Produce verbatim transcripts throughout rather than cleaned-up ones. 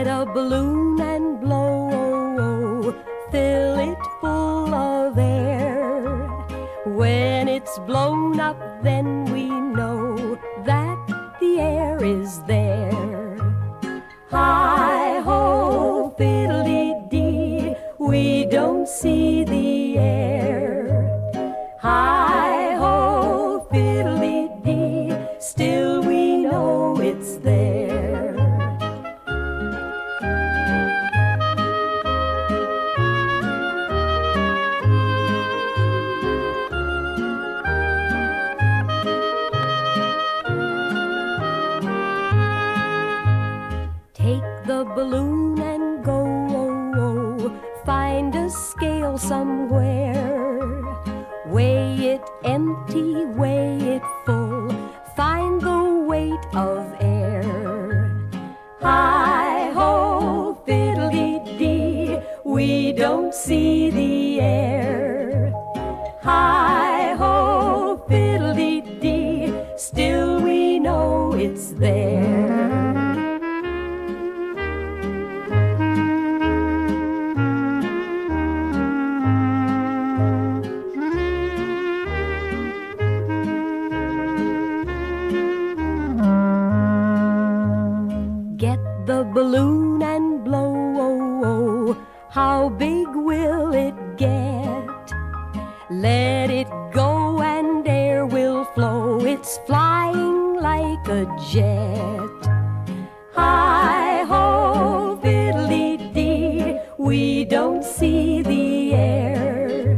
Get a balloon and blow, oh, oh, fill it full of air. When it's blown up, then we know that the air is there. Hi-ho, fiddly-dee, we don't see the air. Hi-ho, fiddly-dee, still we know it's there. Take the balloon and go, oh, oh, find a scale somewhere. Weigh it empty, weigh it full, find the weight of air. Hi-ho, fiddly-dee, we don't see the air. Hi-ho, fiddly-dee, still we know it's there. Get the balloon and blow, oh, oh, how big will it get? Let it go and air will flow, it's flying like a jet. Hi-ho, fiddly-dee, we don't see the air.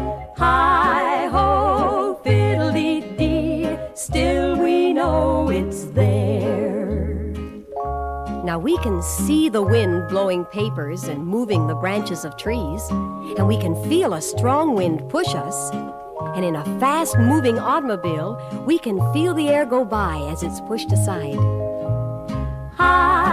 Hi-ho, fiddly-dee, still we know it's there. Now we can see the wind blowing papers and moving the branches of trees, and we can feel a strong wind push us. And in a fast-moving automobile, we can feel the air go by as it's pushed aside. Hi.